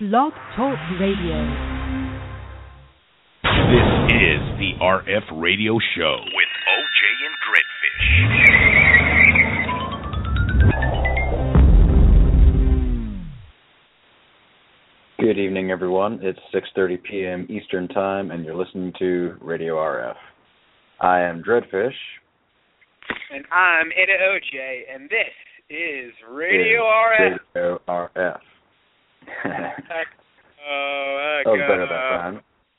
Blog Talk Radio. This is the RF Radio Show with OJ and Dreadfish. Good evening, everyone. It's 6:30 p.m. Eastern Time, and you're listening to Radio RF. I am Dreadfish. And I'm Ada OJ, and this is Radio RF. Radio RF. That was better that time.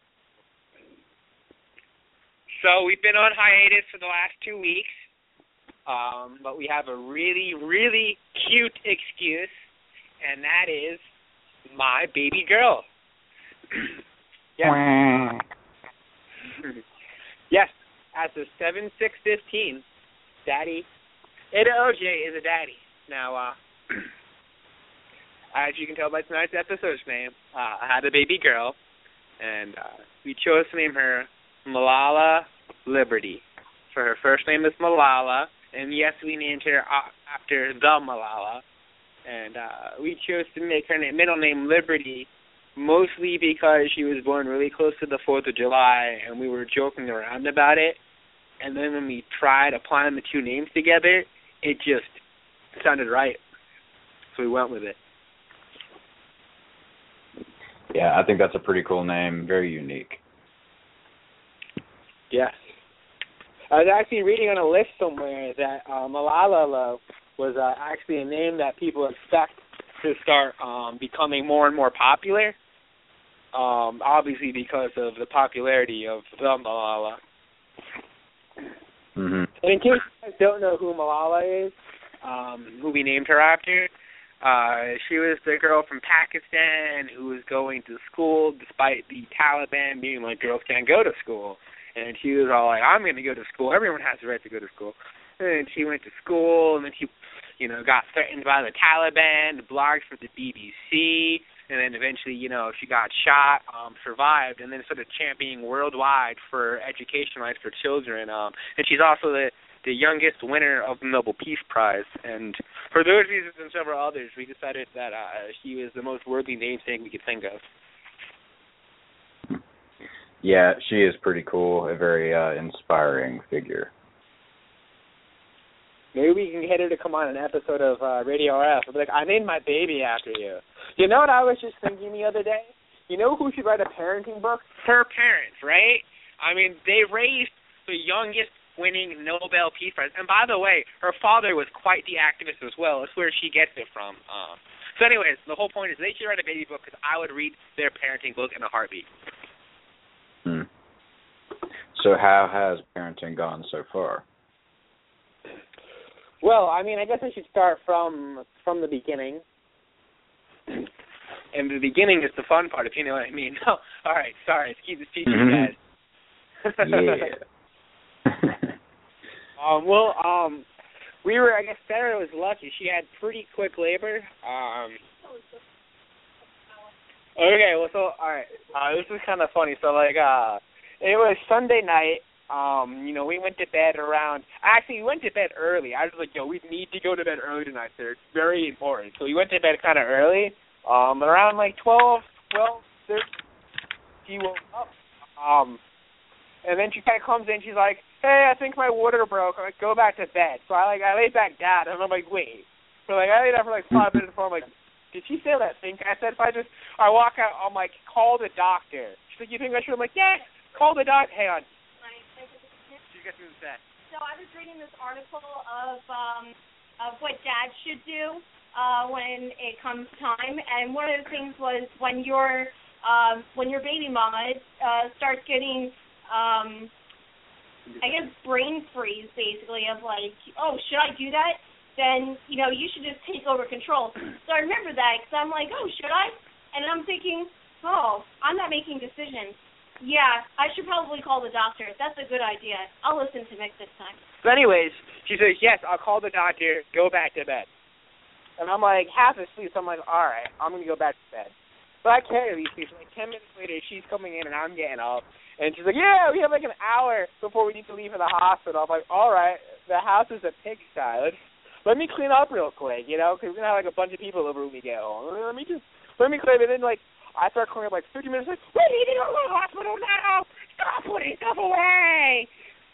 So we've been on hiatus for the last 2 weeks, but we have a really, really cute excuse, and that is my baby girl. Yes. Yes, as of 7/6/15, Daddy, Ada OJ is a daddy. Now, as you can tell by tonight's episode's name, I had a baby girl, and we chose to name her Malala Liberty. So her first name is Malala, and yes, we named her after the Malala. And we chose to make her middle name Liberty, mostly because she was born really close to the 4th of July, and we were joking around about it. And then when we tried applying the two names together, it just sounded right. So we went with it. Yeah, I think that's a pretty cool name. Very unique. Yes. I was actually reading on a list somewhere that Malala was actually a name that people expect to start becoming more and more popular, obviously because of the popularity of the Malala. Mm-hmm. And in case you guys don't know who Malala is, who we named her after, she was the girl from Pakistan who was going to school despite the Taliban being like, girls can't go to school. And she was all like, I'm going to go to school. Everyone has the right to go to school. And she went to school, and then she, got threatened by the Taliban, blocked for the BBC, and then eventually, she got shot, survived, and then started championing worldwide for education rights for children. And she's also the youngest winner of the Nobel Peace Prize. And for those reasons and several others, we decided that she was the most worthy namesake we could think of. Yeah, she is pretty cool, a very inspiring figure. Maybe we can get her to come on an episode of Radio RF. I'll be like, I named my baby after you. You know what I was just thinking the other day? You know who should write a parenting book? Her parents, right? I mean, they raised the youngest winning Nobel Peace Prize. And by the way, her father was quite the activist as well. That's where she gets it from. So anyways, the whole point is they should write a baby book because I would read their parenting book in a heartbeat. So how has parenting gone so far? Well, I mean, I guess I should start from the beginning. And the beginning is the fun part, if you know what I mean. Oh, all right, sorry, let's keep this PG, guys. Yeah. We were, I guess Sarah was lucky. She had pretty quick labor. Okay, well, so, all right, this is kind of funny. So, it was Sunday night. We went to bed we went to bed early. I was like, we need to go to bed early tonight, sir. It's very important. So we went to bed kind of early. Around 12:30, she woke up. And then she kind of comes in. She's like, hey, I think my water broke. I'm like, go back to bed. So I laid back down, and I'm like, wait. So I laid down for 5 minutes before I'm like, did she say that thing? I said, I walk out, I'm like, call the doctor. She's like, you think I should? I'm like, yeah, call the doctor. Hang on. She gets me the So I was reading this article of what dads should do when it comes time, and one of the things was when your baby mama starts getting I guess brain freeze basically of like, oh, should I do that? Then you should just take over control. So I remember that because I'm like, oh, should I? And I'm thinking, oh, I'm not making decisions. Yeah, I should probably call the doctor. That's a good idea. I'll listen to Mick this time. So anyways, she says, yes, I'll call the doctor, go back to bed. And I'm like, half asleep, so I'm like, all right, I'm going to go back to bed. But I can't really sleep. So 10 minutes later, she's coming in and I'm getting up. And she's like, yeah, we have an hour before we need to leave for the hospital. I'm like, all right, the house is a pigsty. Let me clean up real quick, because we're going to have a bunch of people over when we get home. Let me just let me clear it. And then, like, I start calling up, like, 30 minutes, like, we need to go to the hospital now. Stop putting stuff away.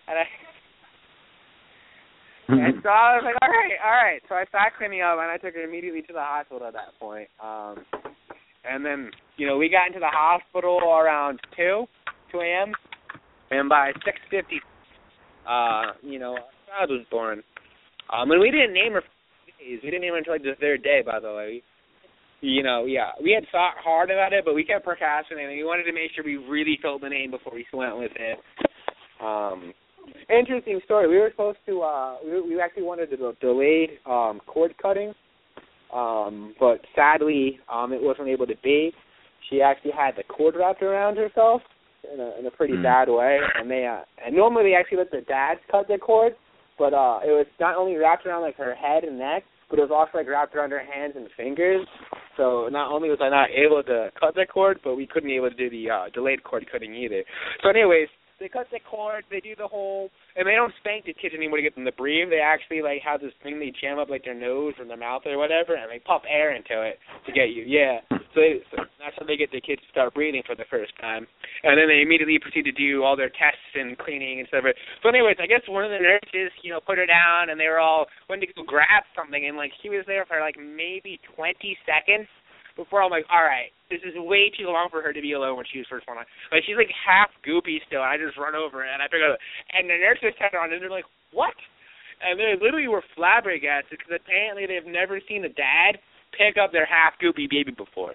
And so I was like, all right. So I started cleaning up, and I took her immediately to the hospital at that point. And then, we got into the hospital around 2 a.m., and by 6:50, our child was born. And we didn't name her for days. We didn't name her until, like, the third day, by the way. We had thought hard about it, but we kept procrastinating. We wanted to make sure we really filled the name before we went with it. Interesting story. We were supposed to, we actually wanted to do delayed cord cutting, but sadly, it wasn't able to be. She actually had the cord wrapped around herself in a pretty bad way, and and normally they actually let the dads cut the cord, but it was not only wrapped around like her head and neck, but it was also like wrapped around her hands and fingers. So not only was I not able to cut the cord, but we couldn't be able to do the delayed cord cutting either. So anyways, they cut the cord, they do the whole, and they don't spank the kids anymore to get them to breathe. They actually like have this thing they jam up like their nose or their mouth or whatever, and they pump air into it to get you. Yeah. So that's how they get the kids to start breathing for the first time. And then they immediately proceed to do all their tests and cleaning and stuff. So anyways, I guess one of the nurses, put her down, and they were all went to go grab something, and like she was there for like maybe 20 seconds. Before I'm like, all right, this is way too long for her to be alone when she was first born. Like, she's like half goopy still, and I just run over and I pick her up. And the nurses turn around and they're like, what? And they literally were flabbergasted because apparently they've never seen a dad pick up their half goopy baby before.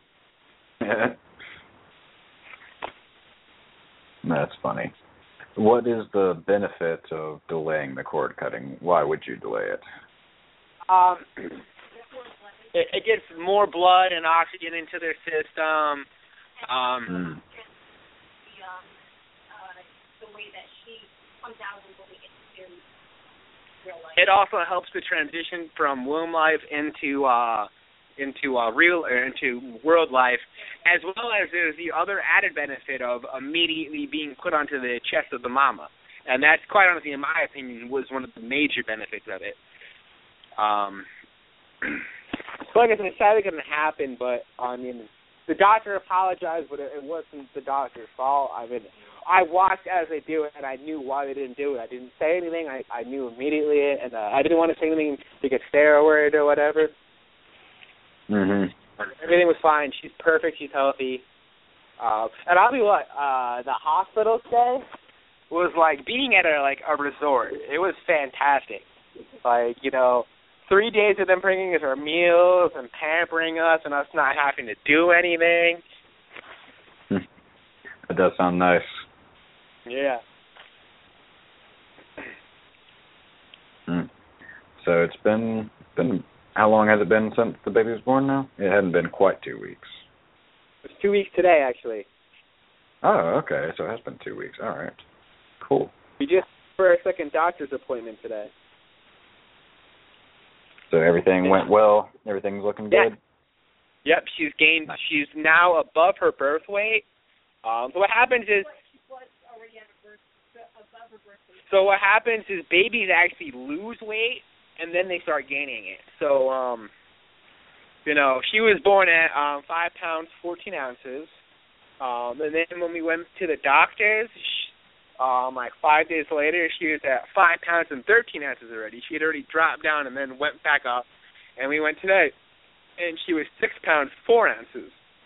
That's funny. What is the benefit of delaying the cord cutting? Why would you delay it? It gets more blood and oxygen into their system. The way that she comes out and the way it's in real life. It also helps the transition from womb life into world life, as well as there's the other added benefit of immediately being put onto the chest of the mama, and that's quite honestly, in my opinion, was one of the major benefits of it. So like I said, it's sadly going to happen, but, I mean, the doctor apologized, but it wasn't the doctor's fault. I mean, I watched as they do it, and I knew why they didn't do it. I didn't say anything. I knew immediately, and I didn't want to say anything to get steroid or whatever. Everything was fine. She's perfect. She's healthy. And I'll be what, the hospital stay was like being at a resort. It was fantastic. 3 days of them bringing us our meals and pampering us and us not having to do anything. That does sound nice. Yeah. So it's been how long has it been since the baby was born now? It hadn't been quite 2 weeks. It's 2 weeks today, actually. Oh, okay. So it has been 2 weeks. All right. Cool. We just for a second doctor's appointment today. So everything went well? Everything's looking good? Yep, she's now above her birth weight. So what happens is babies actually lose weight and then they start gaining it. So, she was born at 5 pounds, 14 ounces. And then when we went to the doctors, 5 days later, she was at 5 pounds and 13 ounces already. She had already dropped down and then went back up. And we went today, and she was 6 pounds, 4 ounces,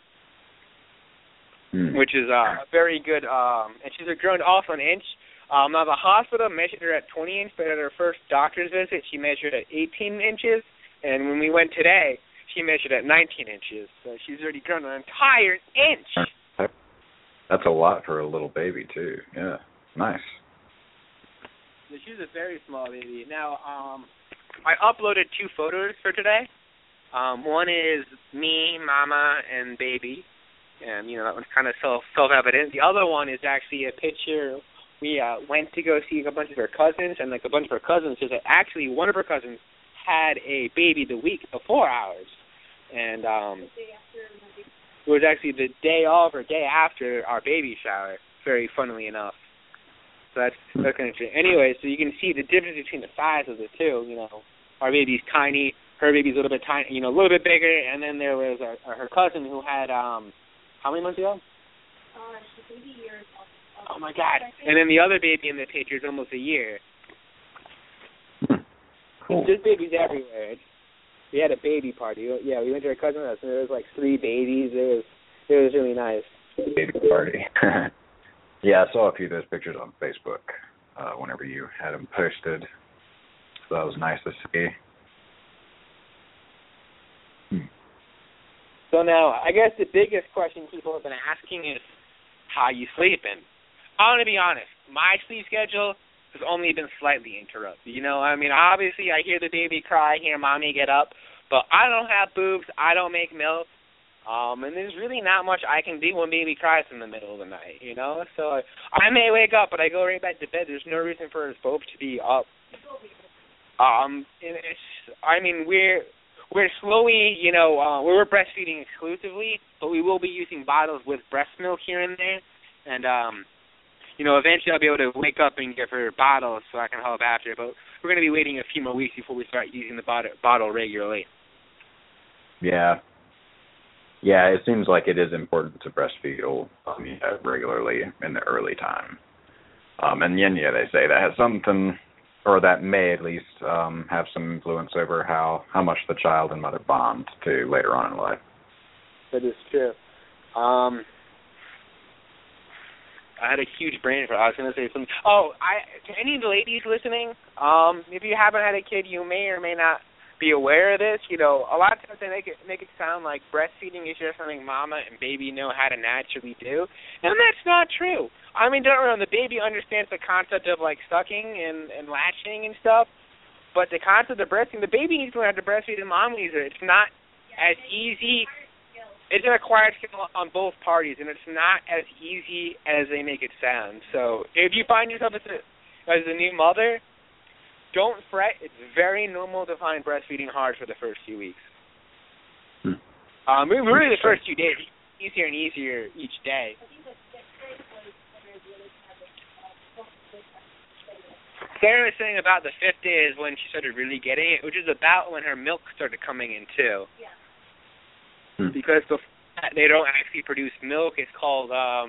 which is very good. And she's grown also an inch. Now, the hospital measured her at 20 inches, but at her first doctor's visit, she measured at 18 inches. And when we went today, she measured at 19 inches. So she's already grown an entire inch. That's a lot for a little baby, too. Yeah. Nice. She's a very small baby. Now, I uploaded 2 photos for today. One is me, mama, and baby. And, that one's kind of self-evident. The other one is actually a picture. We went to go see a bunch of her cousins, and, a bunch of her cousins, because actually one of her cousins had a baby the week before ours. And it was actually the day of or day after our baby shower, very funnily enough. So that's kind of interesting. Anyway, so you can see the difference between the size of the two. Our baby's tiny. her baby's a little bit tiny, a little bit bigger, and then there was her cousin who had how many months ago? She's 80 years old. Oh my God! And then the other baby in the picture is almost a year. Cool. There's babies everywhere. We had a baby party. Yeah, we went to our cousin's house, and there was like 3 babies. It was really nice. Baby party. Yeah, I saw a few of those pictures on Facebook whenever you had them posted. So that was nice to see. So now, I guess the biggest question people have been asking is how you sleeping. I want to be honest. My sleep schedule has only been slightly interrupted. Obviously I hear the baby cry, hear mommy get up, but I don't have boobs, I don't make milk, and there's really not much I can do when baby cries in the middle of the night, So I may wake up, but I go right back to bed. There's no reason for us both to be up. We're slowly, we're breastfeeding exclusively, but we will be using bottles with breast milk here and there, and eventually I'll be able to wake up and give her bottles so I can help after. But we're going to be waiting a few more weeks before we start using the bottle regularly. Yeah. Yeah, it seems like it is important to breastfeed regularly in the early time. And they say that has something, or that may at least have some influence over how much the child and mother bond to later on in life. That is true. I had a huge brain fart. I was going to say something. To any of the ladies listening, if you haven't had a kid, you may or may not be aware of this. A lot of times they make it sound like breastfeeding is just something mama and baby know how to naturally do, and that's not true. Don't get me wrong, the baby understands the concept of like sucking and latching and stuff, but the concept of breastfeeding, the baby needs to learn how to breastfeed and mom needs it. It's not as easy. It's an acquired skill on both parties, and it's not as easy as they make it sound. So if you find yourself as a new mother, don't fret. It's very normal to find breastfeeding hard for the first few weeks. Really the first few days, easier and easier each day. Sarah was saying about the 5th day is when she started really getting it, which is about when her milk started coming in too. Yeah. Because they don't actually produce milk. It's called, I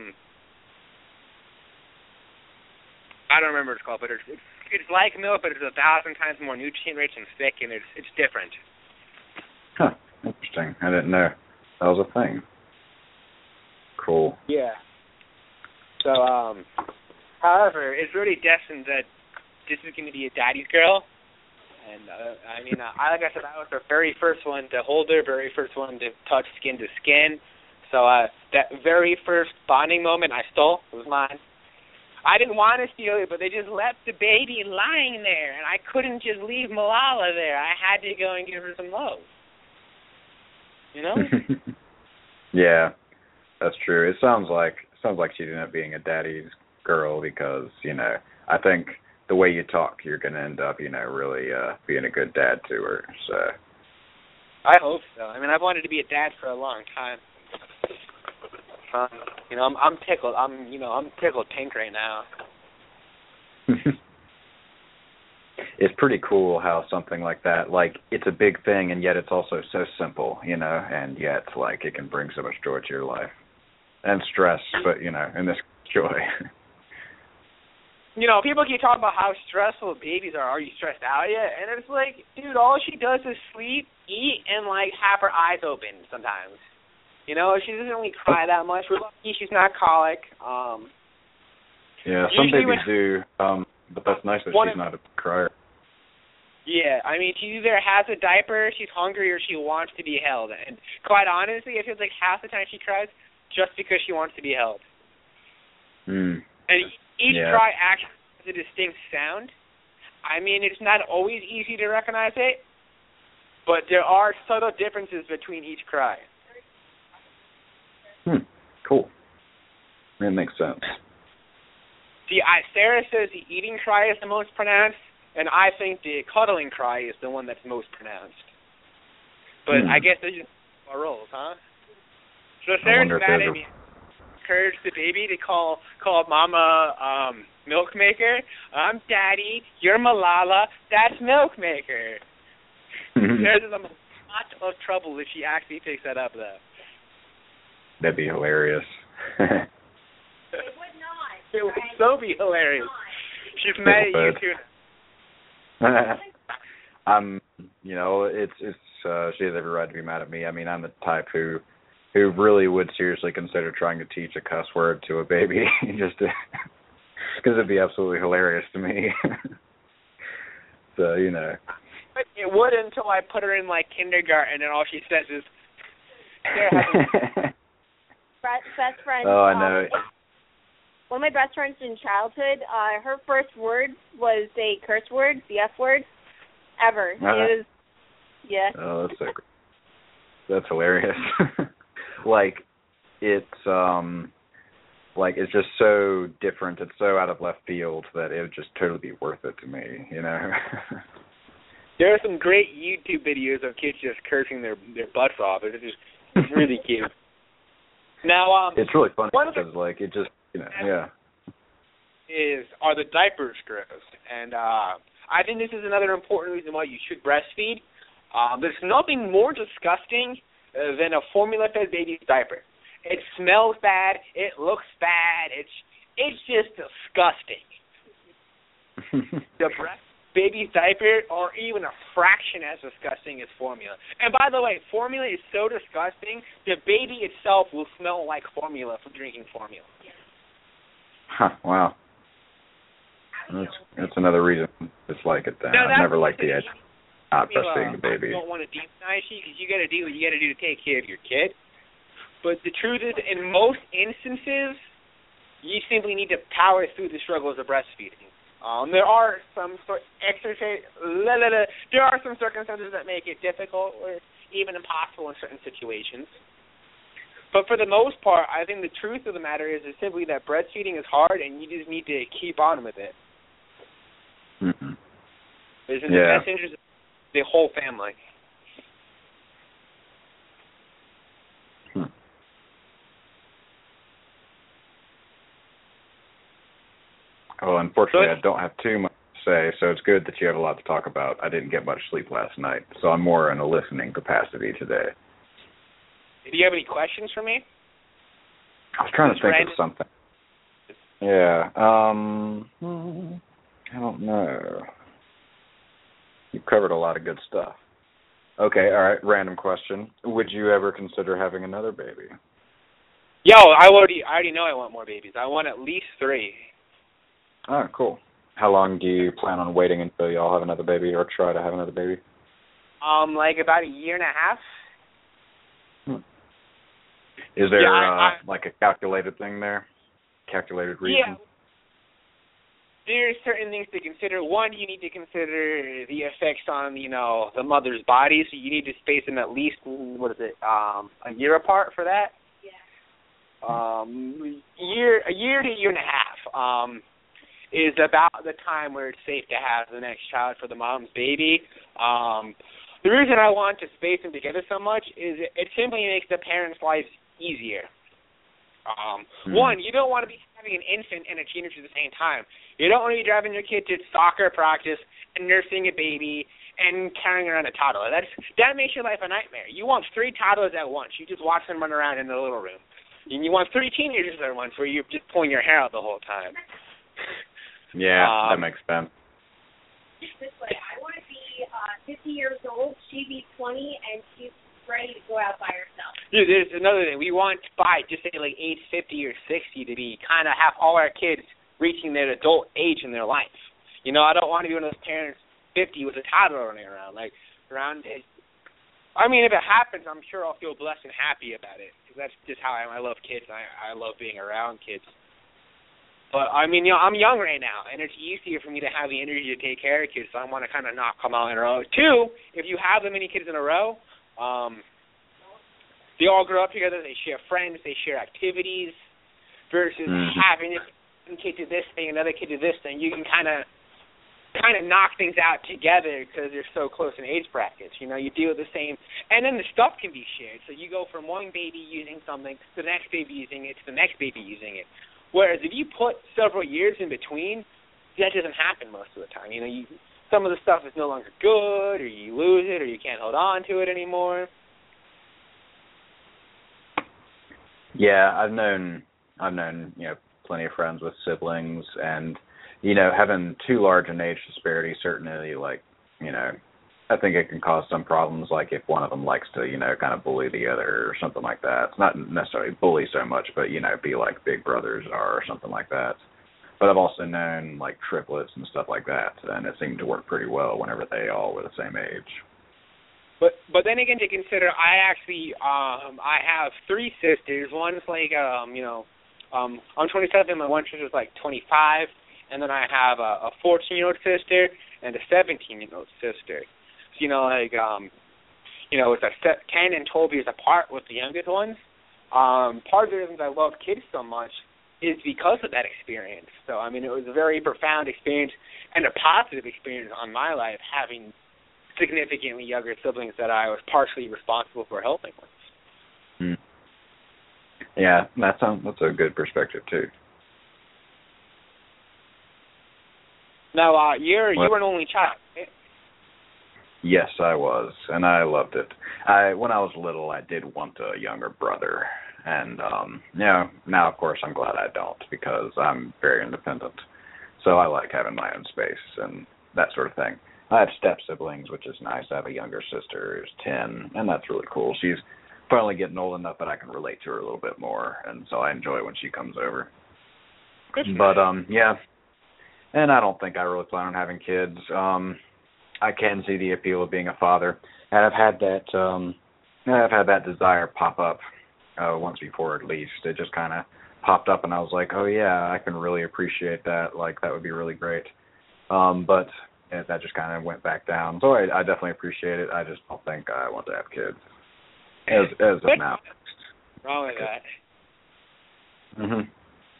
don't remember what it's called, but it's like milk, but it's 1,000 times more nutrient-rich and thick, and it's different. Huh, interesting. I didn't know that was a thing. Cool. Yeah. So, however, it's really destined that this is going to be a daddy's girl. And, like I said, I was the very first one to hold her, very first one to touch skin to skin. So that very first bonding moment I stole. It was mine. I didn't want to steal it, but they just left the baby lying there, and I couldn't just leave Malala there. I had to go and give her some love. Yeah, that's true. It sounds like she ended up being a daddy's girl because, I think the way you talk, you're going to end up, really being a good dad to her. So I hope so. I've wanted to be a dad for a long time. I'm tickled. I'm tickled pink right now. It's pretty cool how something like that, like, it's a big thing, and yet it's also so simple, and yet, like, it can bring so much joy to your life. And stress, but, and this joy. People keep talking about how stressful babies are. Are you stressed out yet? And it's like, dude, all she does is sleep, eat, and, like, have her eyes open sometimes. She doesn't really cry that much. We're lucky she's not colic. Yeah, some babies do, but that's nice that she's not a crier. Yeah, she either has a diaper, she's hungry, or she wants to be held. And quite honestly, it feels like half the time she cries just because she wants to be held. And each cry actually has a distinct sound. It's not always easy to recognize it, but there are subtle differences between each cry. Cool. That makes sense. See, Sarah says the eating cry is the most pronounced, and I think the cuddling cry is the one that's most pronounced. But I guess they're just our roles, huh? So Sarah's mad at me. Encourage the baby to call Mama Milkmaker. I'm Daddy. You're Malala. That's Milkmaker. There's a lot of trouble if she actually picks that up, though. That'd be hilarious. It would not. It would so be hilarious. She's mad at you too. She has every right to be mad at me. I mean, I'm the type who really would seriously consider trying to teach a cuss word to a baby, just because it'd be absolutely hilarious to me. So, It would until I put her in like kindergarten, and all she says is, best friend. Oh, I know. One of my best friends in childhood, her first word was a curse word, the F word, ever. It was, yeah. Oh, that's so great. That's hilarious. It's just so different. It's so out of left field that it would just totally be worth it to me, There are some great YouTube videos of kids just cursing their butts off. It's really cute. Now, it's really funny because, it just, yeah. Are the diapers gross? And I think this is another important reason why you should breastfeed. There's nothing more disgusting than a formula-fed baby's diaper. It smells bad. It looks bad. It's just disgusting. The baby's diaper are even a fraction as disgusting as formula. And by the way, formula is so disgusting, the baby itself will smell like formula from drinking formula. Huh, wow. That's another reason to dislike it then. I've never liked the idea of not breastfeeding the baby. I don't want to demonize you because you got to do what you got to do to take care of your kid. But the truth is, in most instances, you simply need to power through the struggles of breastfeeding. There are some circumstances that make it difficult or even impossible in certain situations. But for the most part, I think the truth of the matter is simply that breastfeeding is hard, and you just need to keep on with it. Mm-hmm. It's in the best interest of the whole family. Well, unfortunately, I don't have too much to say, so it's good that you have a lot to talk about. I didn't get much sleep last night, so I'm more in a listening capacity today. Do you have any questions for me? I was trying to think of something. Yeah. I don't know. You covered a lot of good stuff. Okay, all right, random question. Would you ever consider having another baby? I already know I want more babies. I want at least 3. Oh, cool. How long do you plan on waiting until y'all have another baby or try to have another baby? Like about a year and a half. Is there a calculated thing there? Calculated reason? Yeah. There's certain things to consider. One, you need to consider the effects on, the mother's body, so you need to space them at least, a year apart for that? Yeah. A year to year and a half is about the time where it's safe to have the next child for the mom's baby. The reason I want to space them together so much is it simply makes the parents' lives easier. One, you don't want to be having an infant and a teenager at the same time. You don't want to be driving your kid to soccer practice and nursing a baby and carrying around a toddler. That makes your life a nightmare. You want 3 toddlers at once. You just watch them run around in the little room. And you want 3 teenagers at once where you're just pulling your hair out the whole time. Yeah, that makes sense. This way, I want to be 50 years old, she'd be 20, and she's ready to go out by herself. Dude, there's another thing. We want by just say like age 50 or 60 to be kind of have all our kids reaching their adult age in their life. I don't want to be one of those parents 50 with a toddler running around. If it happens, I'm sure I'll feel blessed and happy about it because that's just how I love kids. I love being around kids. But, I'm young right now, and it's easier for me to have the energy to take care of kids, so I want to kind of not come out in a row. 2, if you have that many kids in a row, they all grow up together, they share friends, they share activities, versus having one kid do this thing, another kid do this thing. You can kind of knock things out together because they're so close in age brackets. You deal with the same, and then the stuff can be shared. So you go from one baby using something to the next baby using it to the next baby using it. Whereas if you put several years in between, that doesn't happen most of the time. some of the stuff is no longer good, or you lose it, or you can't hold on to it anymore. Yeah, I've known plenty of friends with siblings, and having too large an age disparity certainly, I think it can cause some problems, like if one of them likes to kind of bully the other or something like that. It's not necessarily bully so much, but be like big brothers are or something like that. But I've also known like triplets and stuff like that, and it seemed to work pretty well whenever they all were the same age. But then again, to consider, I actually I have 3 sisters. One's like I'm 27. My one sister's like 25, and then I have a 14-year-old sister and a 17-year-old sister. So, it's 10 and 12 years apart with the youngest ones. Part of the reasons I love kids so much is because of that experience. So, it was a very profound experience and a positive experience on my life, having significantly younger siblings that I was partially responsible for helping with. Yeah, that's a good perspective too. Now, you were an only child, right? Yes, I was, and I loved it. When I was little, I did want a younger brother, and now of course I'm glad I don't, because I'm very independent. So I like having my own space and that sort of thing. I have step siblings, which is nice. I have a younger sister who's 10, and that's really cool. She's finally getting old enough that I can relate to her a little bit more, and so I enjoy when she comes over. But yeah, and I don't think I really plan on having kids. I can see the appeal of being a father, and I've had that desire pop up once before, at least. It just kind of popped up, and I was like, oh yeah, I can really appreciate that. Like, that would be really great. But that just kind of went back down. So I definitely appreciate it. I just don't think I want to have kids as of now. Wrong with that. Mhm.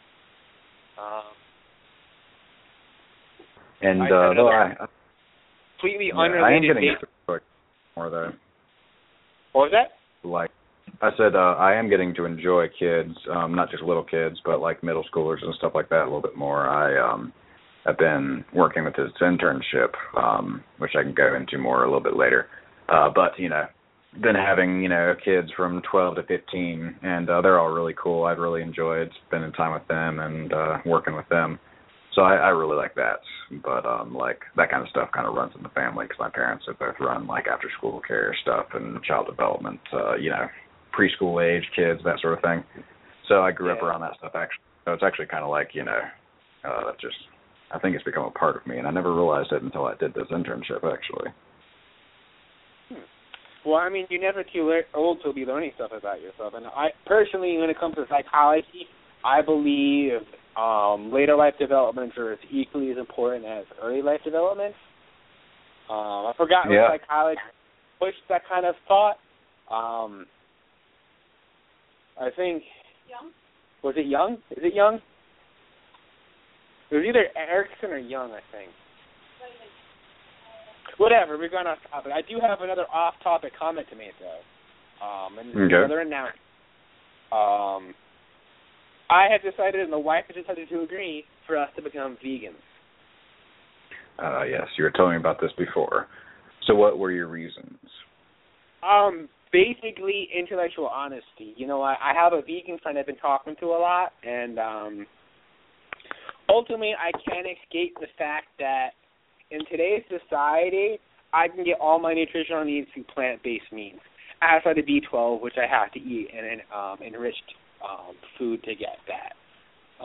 And though I completely unrelated. I am getting into more though. What was that? Like I said, I am getting to enjoy kids, not just little kids, but like middle schoolers and stuff like that a little bit more. I've been working with this internship, which I can go into more a little bit later. But been having kids from 12 to 15, and they're all really cool. I've really enjoyed spending time with them and working with them. So I really like that. But like that kind of stuff kind of runs in the family, because my parents have both run like after school care stuff and child development, preschool age kids, that sort of thing. So I grew up around that stuff actually. So it's actually kind of like just. I think it's become a part of me, and I never realized it until I did this internship, actually. Well, you're never too old to be learning stuff about yourself. And I personally, when it comes to psychology, I believe later life developments are as equally as important as early life development. I forgot what psychology pushed that kind of thought. I think... Young? Was it Young? Is it Young? It was either Erickson or Young, I think. Whatever, we're going off topic. I do have another off-topic comment to make, though. Another announcement. I have decided, and the wife has decided to agree, for us to become vegans. Yes, you were telling me about this before. So what were your reasons? Basically, intellectual honesty. I have a vegan friend I've been talking to a lot, and ultimately, I can't escape the fact that in today's society, I can get all my nutritional needs through plant-based means, outside the B12, which I have to eat, and enriched food to get that.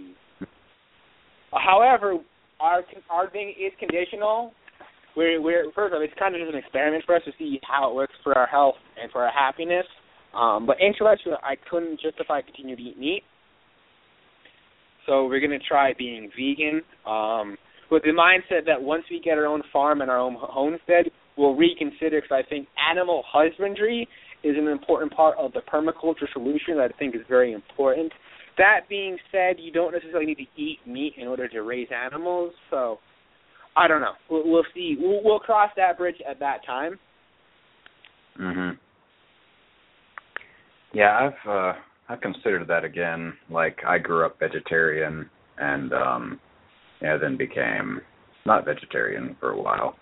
However, our thing is conditional. First off, it's kind of just an experiment for us to see how it works for our health and for our happiness. But intellectually, I couldn't justify continuing to eat meat. So we're going to try being vegan with the mindset that once we get our own farm and our own homestead, we'll reconsider, because I think animal husbandry is an important part of the permaculture solution that I think is very important. That being said, you don't necessarily need to eat meat in order to raise animals, so I don't know. We'll see. We'll cross that bridge at that time. Mhm. Yeah, I've considered that again. Like, I grew up vegetarian and then became not vegetarian for a while.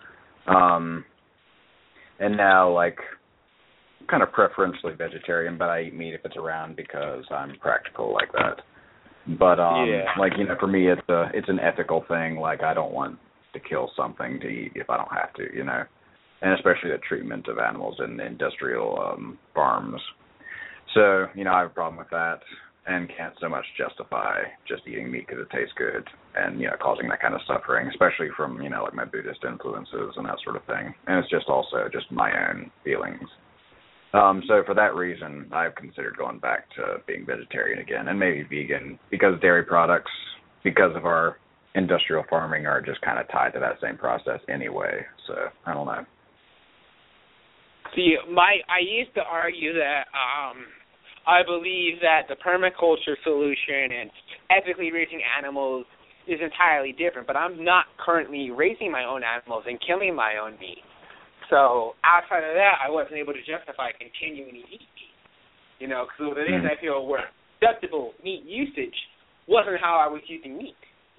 And now, like, kind of preferentially vegetarian, but I eat meat if it's around because I'm practical like that. But like, you know, for me it's an ethical thing. Like, I don't want to kill something to eat if I don't have to, you know. And especially the treatment of animals in industrial farms. So, you know, I have a problem with that and can't so much justify just eating meat because it tastes good and, you know, causing that kind of suffering, especially from, you know, like my Buddhist influences and that sort of thing. And it's just also just my own feelings. So for that reason, I've considered going back to being vegetarian again and maybe vegan because dairy products, because of our industrial farming, are just kind of tied to that same process anyway. So I don't know. See, I used to argue that I believe that the permaculture solution and ethically raising animals is entirely different, but I'm not currently raising my own animals and killing my own meat. So outside of that, I wasn't able to justify continuing to eat meat. You know, because the things I feel were acceptable meat usage wasn't how I was using meat.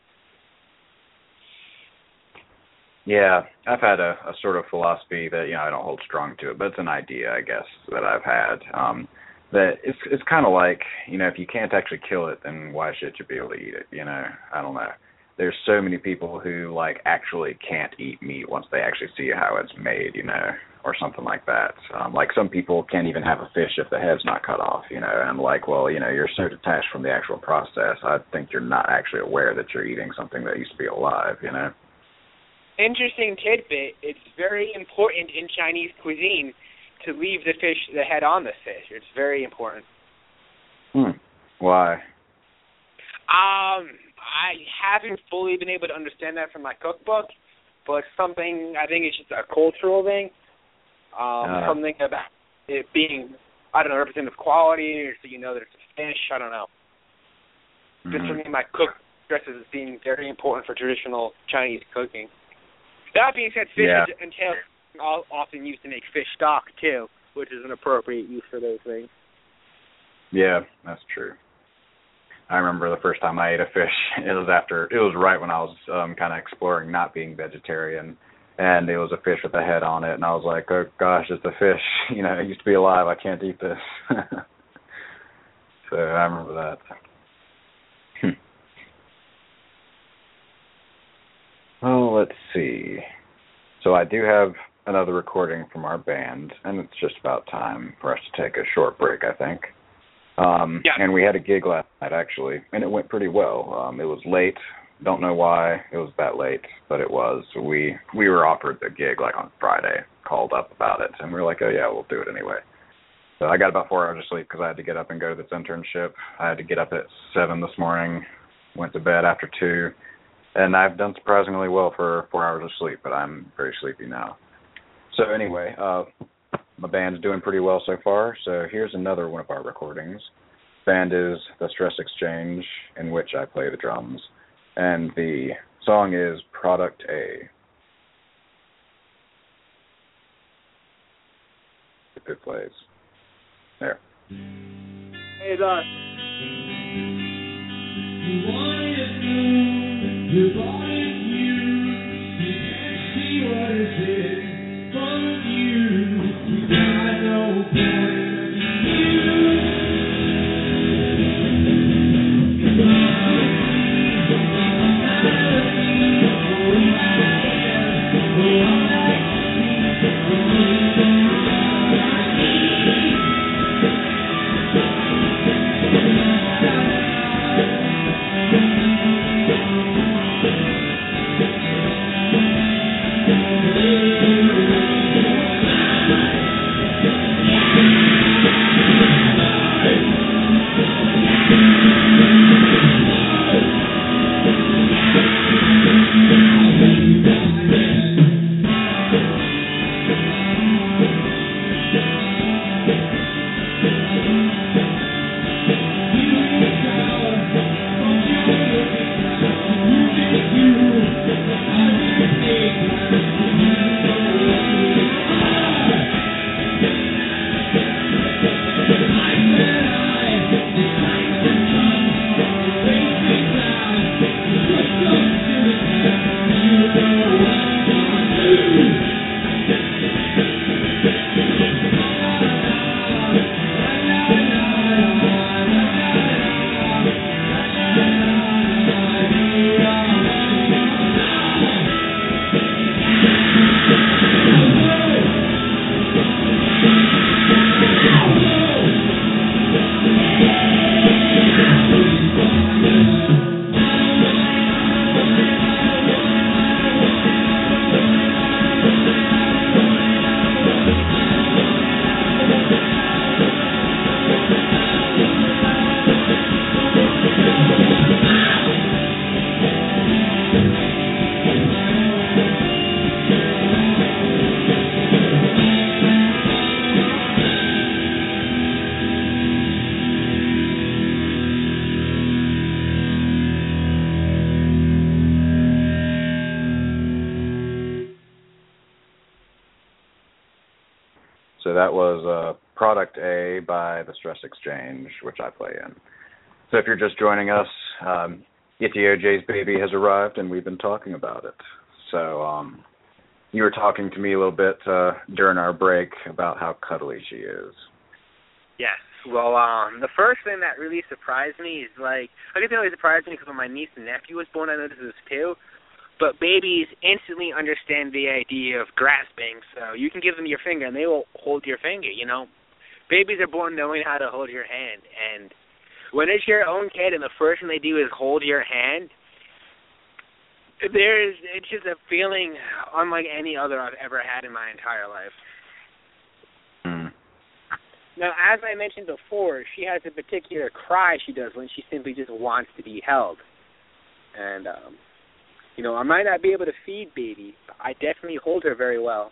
Yeah, I've had a sort of philosophy that, you know, I don't hold strong to it, but it's an idea, I guess, that I've had. That it's kind of like, you know, if you can't actually kill it, then why should you be able to eat it, you know? I don't know. There's so many people who, like, actually can't eat meat once they actually see how it's made, you know, or something like that. Like, some people can't even have a fish if the head's not cut off, you know, and I'm like, well, you know, you're so detached from the actual process, I think you're not actually aware that you're eating something that used to be alive, you know? Interesting tidbit. It's very important in Chinese cuisine to leave the head on the fish. It's very important. Why? I haven't fully been able to understand that from my cookbook, but something, I think it's just a cultural thing. Something about it being, I don't know, representative quality, or so you know that it's a fish, I don't know. Just something my cook stresses as being very important for traditional Chinese cooking. That being said, fish and tail are often used to make fish stock, too, which is an appropriate use for those things. Yeah, that's true. I remember the first time I ate a fish, it was right when I was kind of exploring not being vegetarian, and it was a fish with a head on it, and I was like, oh gosh, it's a fish, you know, it used to be alive, I can't eat this. So I remember that. Oh, let's see. So I do have another recording from our band, and it's just about time for us to take a short break, I think. And we had a gig last night, actually, and it went pretty well. It was late. Don't know why it was that late, but it was. We were offered the gig, like, on Friday, called up about it, and we were like, oh, yeah, we'll do it anyway. So I got about 4 hours of sleep because I had to get up and go to this internship. I had to get up at 7 this morning, went to bed after 2, and I've done surprisingly well for 4 hours of sleep, but I'm very sleepy now. So anyway, my band's doing pretty well so far, so here's another one of our recordings. Band is The Stress Exchange, in which I play the drums, and the song is Product A. If it plays. There. Hey, Doc. You wanted it new, you bought it new, you can't see what it is from you, you got no point of view. was Product A by the Stress Exchange, which I play in. So if you're just joining us, Itty OJ's baby has arrived, and we've been talking about it. So you were talking to me a little bit during our break about how cuddly she is. Yes. Well, the first thing that really surprised me is, like, I guess it really surprised me because when my niece and nephew was born, I noticed this too. But babies instantly understand the idea of grasping, so you can give them your finger and they will hold your finger, you know. Babies are born knowing how to hold your hand, and when it's your own kid and the first thing they do is hold your hand, it's just a feeling unlike any other I've ever had in my entire life. Now, as I mentioned before, she has a particular cry she does when she simply just wants to be held. And, you know, I might not be able to feed baby, but I definitely hold her very well.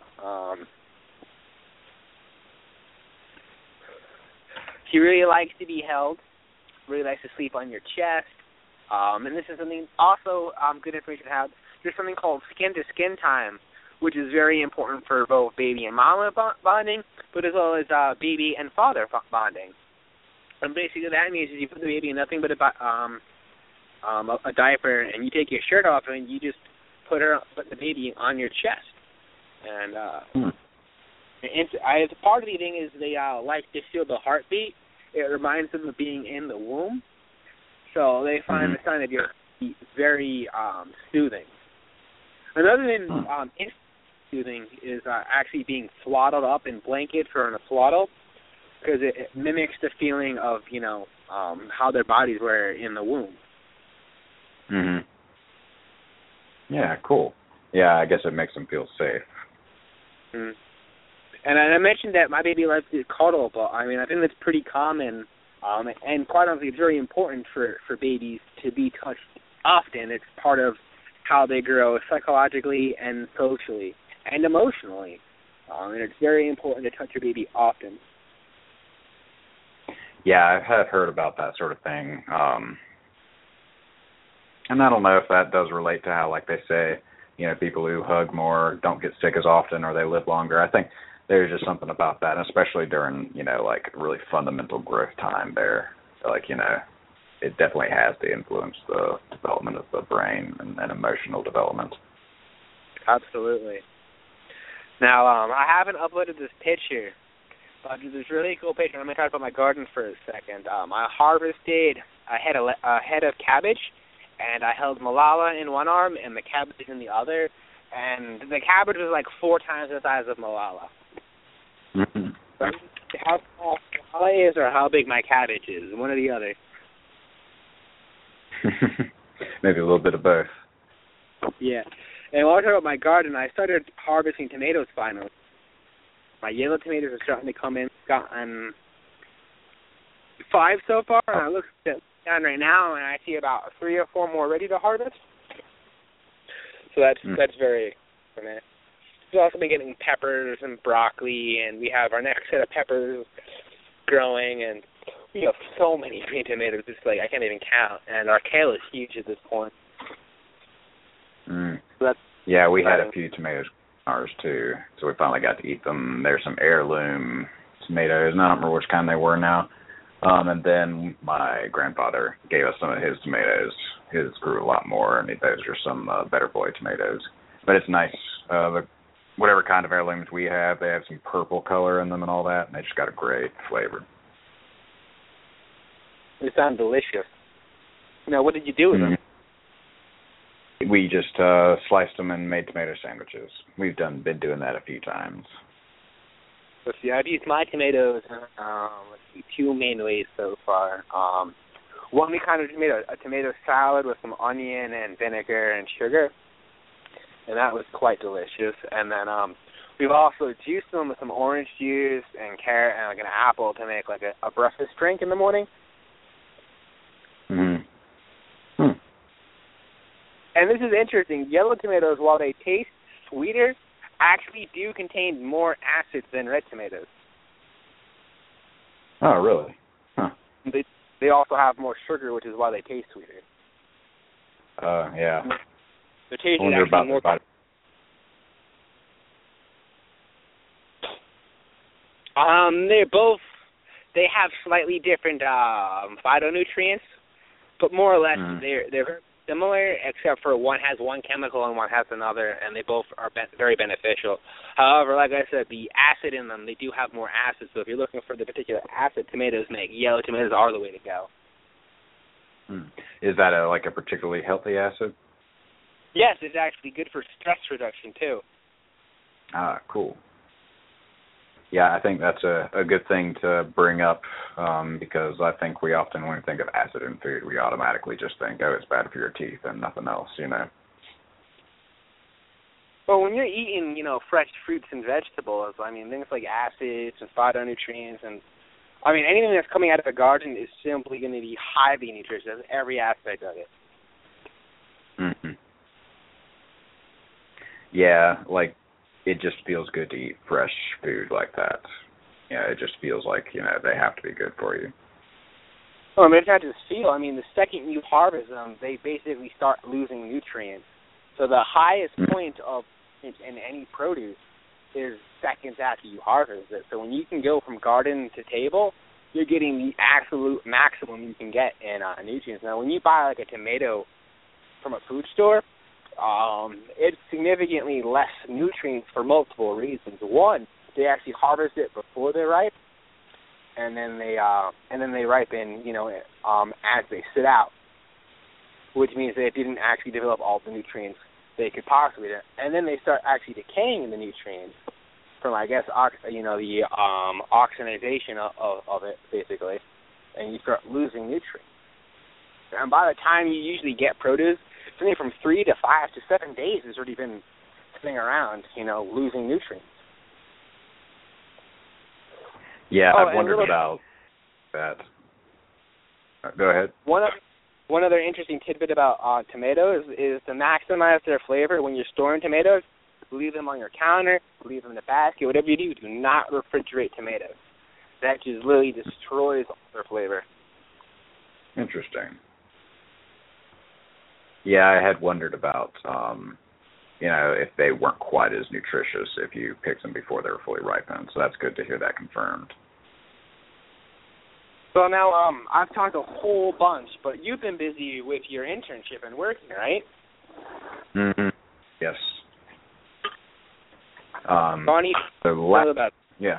She really likes to be held, really likes to sleep on your chest. And this is something also good information to have. There's something called skin-to-skin time, which is very important for both baby and mama bonding, but as well as baby and father bonding. And basically that means is you put the baby in nothing but a diaper, and you take your shirt off, and you just put the baby on your chest. And part of the thing is they like to feel the heartbeat. It reminds them of being in the womb. So they find the sound of your heartbeat very soothing. Another thing soothing is actually being swaddled up in blankets or in a swaddle, because it mimics the feeling of, you know, how their bodies were in the womb. Yeah, cool. Yeah, I guess it makes them feel safe. And I mentioned that my baby likes to cuddle, but I mean, I think that's pretty common, and quite honestly, it's very important for babies to be touched often. It's part of how they grow psychologically and socially and emotionally. And it's very important to touch your baby often. Yeah, I have heard about that sort of thing. And I don't know if that does relate to how, like they say, you know, people who hug more don't get sick as often or they live longer. I think there's just something about that, especially during, you know, like really fundamental growth time there. So, like, you know, it definitely has to influence the development of the brain and emotional development. Absolutely. Now, I haven't uploaded this picture, but there's this really cool picture. I'm going to talk about my garden for a second. I harvested a head of cabbage, and I held Malala in one arm and the cabbage in the other, and the cabbage was like 4 times the size of Malala. So how small Malala is or how big my cabbage is, one or the other. Maybe a little bit of both. Yeah. And while I talk about my garden, I started harvesting tomatoes finally. My yellow tomatoes are starting to come in. Gotten 5 so far, and I look down right now, and I see about 3 or 4 more ready to harvest. So that's very exciting. We've also been getting peppers and broccoli, and we have our next set of peppers growing, and we have so many green tomatoes. It's like I can't even count, and our kale is huge at this point. So yeah, we had a few tomatoes ours too, so we finally got to eat them. There's some heirloom tomatoes, and I don't remember which kind they were now. And then my grandfather gave us some of his tomatoes. His grew a lot more, and those are some Better Boy tomatoes. But it's nice. Whatever kind of heirlooms we have, they have some purple color in them and all that, and they just got a great flavor. They sound delicious. Now, what did you do with them? We just sliced them and made tomato sandwiches. We've been doing that a few times. Let's see, I've used my tomatoes in 2 main ways so far. One, we kind of made a tomato salad with some onion and vinegar and sugar, and that was quite delicious. And then we've also juiced them with some orange juice and carrot and like an apple to make like a breakfast drink in the morning. And this is interesting. Yellow tomatoes, while they taste sweeter, actually do contain more acids than red tomatoes. Oh, really? Huh. They also have more sugar, which is why they taste sweeter. Yeah. The taste I wonder is about more. They have slightly different phytonutrients, but more or less they're very similar, except for one has one chemical and one has another, and they both are very beneficial. However, like I said, the acid in them, they do have more acid, so if you're looking for the particular acid tomatoes make, yellow tomatoes are the way to go. Is that like a particularly healthy acid? Yes, it's actually good for stress reduction, too. Ah, cool. Yeah, I think that's a good thing to bring up because I think we often, when we think of acid in food, we automatically just think, oh, it's bad for your teeth and nothing else, you know. Well, when you're eating, fresh fruits and vegetables, I mean, things like acids and phytonutrients and, anything that's coming out of a garden is simply going to be highly nutritious, every aspect of it. Mm-hmm. Yeah, like, it just feels good to eat fresh food like that. Yeah, it just feels like, they have to be good for you. Well, it's not just feel. The second you harvest them, they basically start losing nutrients. So the highest point of in any produce is seconds after you harvest it. So when you can go from garden to table, you're getting the absolute maximum you can get in nutrients. Now, when you buy, like, a tomato from a food store, it's significantly less nutrients for multiple reasons. One, they actually harvest it before they're ripe, and then they ripen, as they sit out, which means they didn't actually develop all the nutrients they could possibly do. And then they start actually decaying the nutrients from, I guess, the oxidization of it, basically, and you start losing nutrients. And by the time you usually get produce, something from 3 to 5 to 7 days has already been sitting around, losing nutrients. Yeah, I've wondered about that. Go ahead. One other interesting tidbit about tomatoes is to maximize their flavor when you're storing tomatoes, leave them on your counter, leave them in a basket, whatever you do not refrigerate tomatoes. That just literally destroys their flavor. Interesting. Yeah, I had wondered about, if they weren't quite as nutritious if you picked them before they were fully ripened. So that's good to hear that confirmed. So now, I've talked a whole bunch, but you've been busy with your internship and working, right? Mm-hmm. Yes. Bonnie, tell about it. Yeah.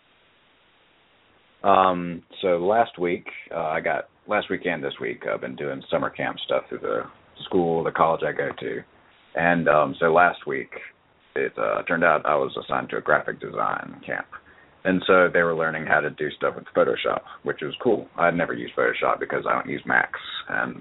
So last week and this week, I've been doing summer camp stuff through the school, the college I go to. And so last week, it turned out I was assigned to a graphic design camp. And so they were learning how to do stuff with Photoshop, which was cool. I'd never used Photoshop because I don't use Macs. And,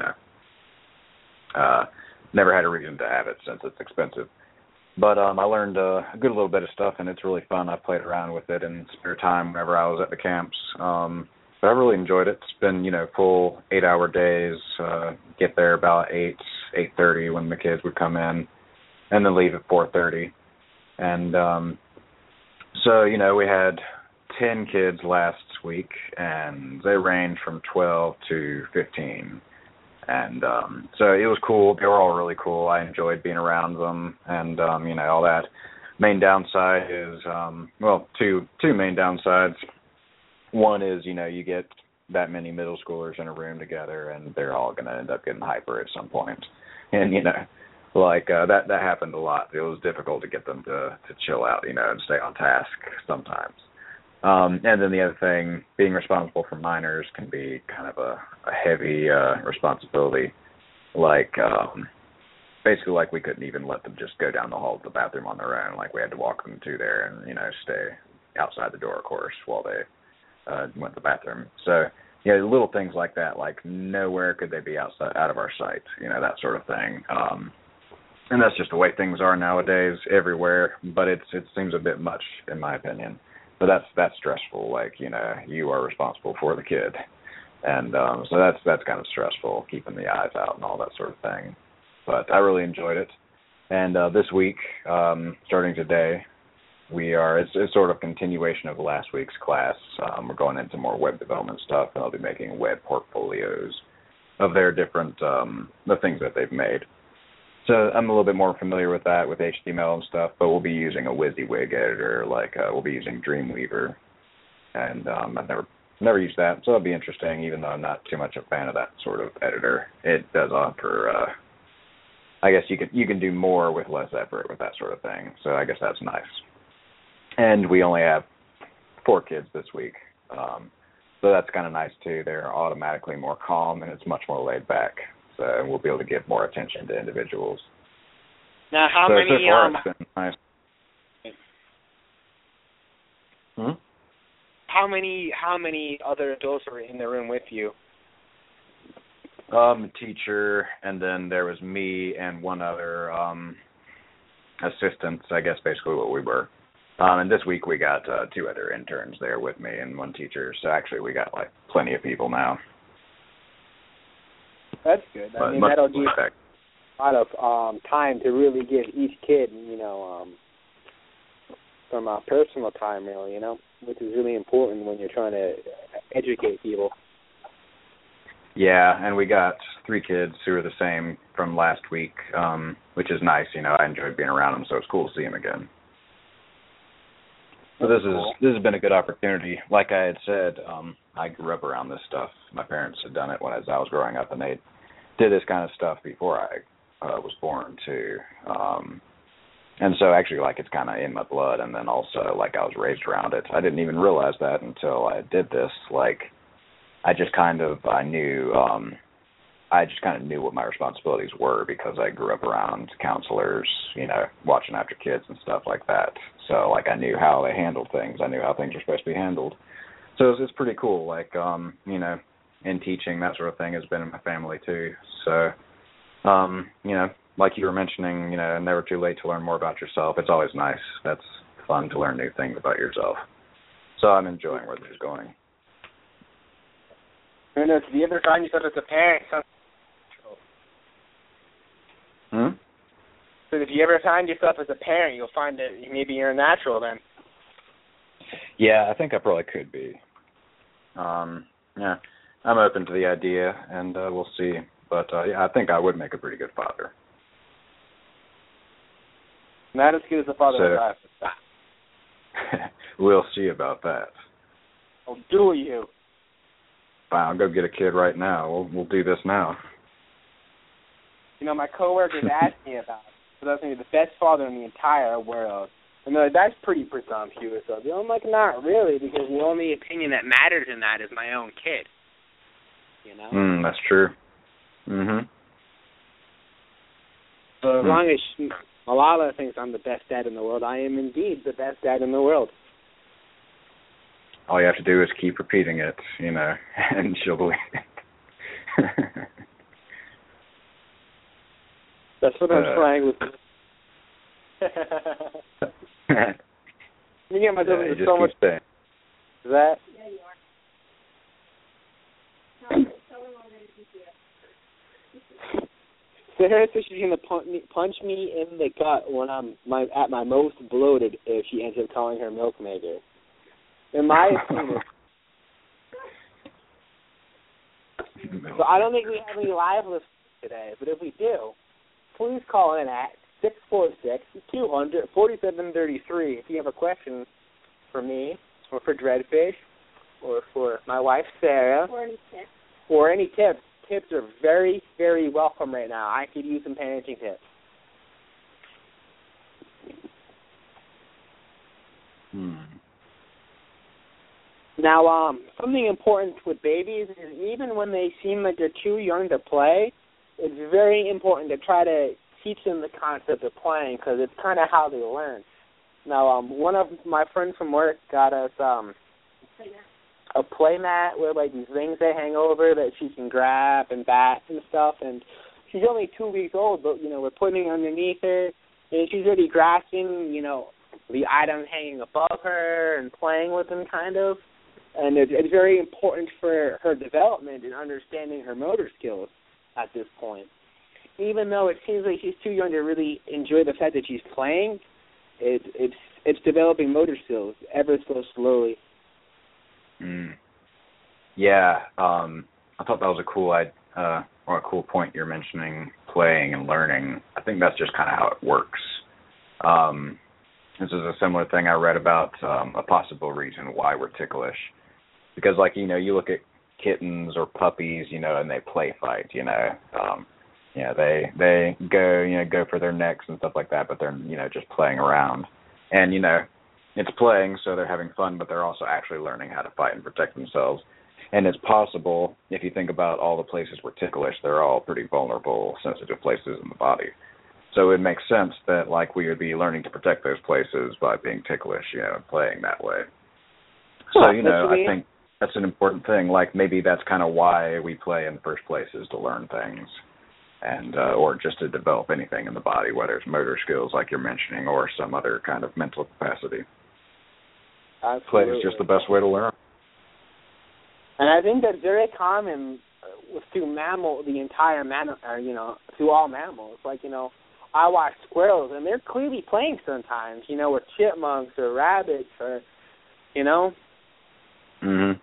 never had a reason to have it since it's expensive. But I learned a good little bit of stuff, and it's really fun. I've played around with it in spare time whenever I was at the camps. But I really enjoyed it. It's been, full 8-hour days. Get there about 8:30 when the kids would come in, and then leave at 4:30. And so, we had 10 kids last week, and they ranged from 12 to 15. And so it was cool. They were all really cool. I enjoyed being around them and, all that. Main downside is, two main downsides. One is, you get that many middle schoolers in a room together, and they're all going to end up getting hyper at some point. And, that happened a lot. It was difficult to get them to chill out, and stay on task sometimes. And then the other thing, being responsible for minors can be kind of a heavy responsibility. Basically, we couldn't even let them just go down the hall to the bathroom on their own. We had to walk them to there and, stay outside the door, of course, while they went to the bathroom. So, little things like that, nowhere could they be out of our sight, that sort of thing. And that's just the way things are nowadays everywhere, but it seems a bit much, in my opinion. But that's stressful. You are responsible for the kid, and so that's kind of stressful, keeping the eyes out and all that sort of thing. But I really enjoyed it. And this week, starting today, it's sort of continuation of last week's class. We're going into more web development stuff, and I'll be making web portfolios of their different the things that they've made. So I'm a little bit more familiar with that, with HTML and stuff, but we'll be using a WYSIWYG editor, we'll be using Dreamweaver and I've never used that, so it'll be interesting. Even though I'm not too much a fan of that sort of editor, it does offer. I guess you can do more with less effort with that sort of thing. So I guess that's nice. And we only have 4 kids this week, so that's kind of nice too. They're automatically more calm, and it's much more laid back. So we'll be able to give more attention to individuals. Now, how so many? So far it's been nice. How many other adults were in the room with you? Teacher, and then there was me and one other assistant, I guess basically what we were. And this week we got 2 other interns there with me and 1 teacher, so actually we got like plenty of people now. That's good. I mean, that'll give a lot of time to really give each kid, some personal time, really, which is really important when you're trying to educate people. Yeah, and we got 3 kids who are the same from last week, which is nice. I enjoyed being around them, so it's cool to see them again. So this has been a good opportunity. Like I had said, I grew up around this stuff. My parents had done it when I was growing up, and they did this kind of stuff before I was born too. And so actually, like, it's kind of in my blood, and then also, like, I was raised around it. I didn't even realize that until I did this. Like, I just kind of knew what my responsibilities were because I grew up around counselors, watching after kids and stuff like that. So, like, I knew how they handled things. I knew how things were supposed to be handled. So it's pretty cool. Like, in teaching, that sort of thing has been in my family too. So, like you were mentioning, never too late to learn more about yourself. It's always nice. That's fun to learn new things about yourself. So I'm enjoying where this is going. Do you ever find yourself as a parent? So if you ever find yourself as a parent, you'll find that maybe you're a natural then. Yeah, I think I probably could be. Yeah, I'm open to the idea, and we'll see. But yeah, I think I would make a pretty good father. Not as good as a father as I. We'll see about that. Oh, do you? Fine, I'll go get a kid right now. We'll do this now. My coworkers asked me about it. So that's the best father in the entire world. And they're like, that's pretty presumptuous of you. I'm like, not really, because the only opinion that matters in that is my own kid. That's true. Mhm. So as long as Malala thinks I'm the best dad in the world, I am indeed the best dad in the world. All you have to do is keep repeating it, and she'll believe it. That's what I'm trying with. You get myself into so much. Saying. Is that? Yeah, you are. Sarah says she's gonna punch me in the gut when I'm at my most bloated if she ends up calling her milk maker. In my opinion. So I don't think we have any live listeners today, but if we do, please call in at 646-200-4733 if you have a question for me, or for Dreadfish, or for my wife Sarah, or any tips. Tips are very, very welcome right now. I could use some parenting tips. Now, something important with babies is even when they seem like they're too young to play, it's very important to try to teach them the concept of playing because it's kind of how they learn. Now, one of my friends from work got us a play mat with like these things they hang over that she can grab and bat and stuff. And she's only 2 weeks old, but we're putting it underneath her, and she's already grasping the items hanging above her and playing with them kind of. And it's very important for her development and understanding her motor skills at this point. Even though it seems like she's too young to really enjoy the fact that she's playing, it's developing motor skills ever so slowly. Yeah, I thought that was a cool point you're mentioning, playing and learning. I think that's just kind of how it works. This is a similar thing I read about a possible reason why we're ticklish. Because, like, you know, you look at kittens or puppies, you know, and they play fight, you know. They go for their necks and stuff like that, but they're, you know, just playing around. And, you know, it's playing, so they're having fun, but they're also actually learning how to fight and protect themselves. And it's possible, if you think about all the places we're ticklish, they're all pretty vulnerable, sensitive places in the body. So it makes sense that, like, we would be learning to protect those places by being ticklish, you know, and playing that way. So, you know, I think that's an important thing. Like, maybe that's kind of why we play in the first place, is to learn things, and or just to develop anything in the body, whether it's motor skills, like you're mentioning, or some other kind of mental capacity. Absolutely. Play is just the best way to learn. And I think that's very common through the entire mammal, or, you know, through all mammals. Like, you know, I watch squirrels, and they're clearly playing sometimes, you know, with chipmunks or rabbits or, you know. Mhm.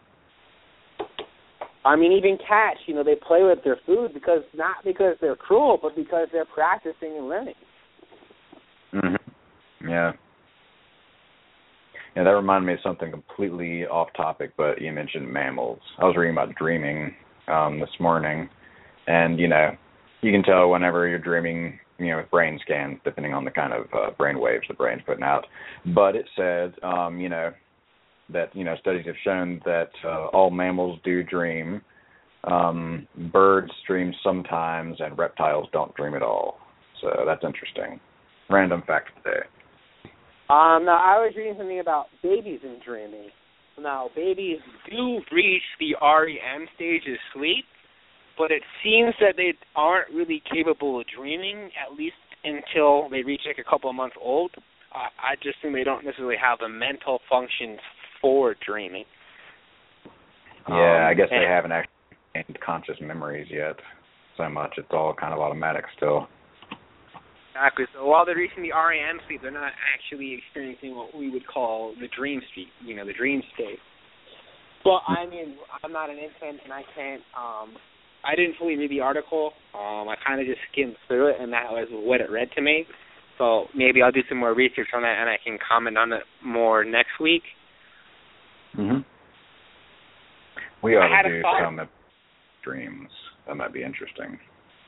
I mean, even cats, you know, they play with their food not because they're cruel, but because they're practicing and learning. Mhm. Yeah. Yeah, that reminded me of something completely off topic, but you mentioned mammals. I was reading about dreaming this morning, and, you know, you can tell whenever you're dreaming, you know, with brain scans, depending on the kind of brain waves the brain's putting out. But it said, you know, that, you know, studies have shown that all mammals do dream. Birds dream sometimes, and reptiles don't dream at all. So that's interesting. Random fact today. Now, I was reading something about babies and dreaming. Now, babies do reach the REM stage of sleep, but it seems that they aren't really capable of dreaming, at least until they reach like a couple of months old. I just think they don't necessarily have the mental functions for dreaming. Yeah, I guess they haven't actually gained conscious memories yet so much. It's all kind of automatic still. Exactly. So while they're reaching the REM sleep, they're not actually experiencing what we would call the dream state, you know, the dream state. Well, I mean, I'm not an infant, and I can't. I didn't fully read the article. I kind of just skimmed through it, and that was what it read to me. So maybe I'll do some more research on that, and I can comment on it more next week. Mhm. We ought to do some dreams. That might be interesting.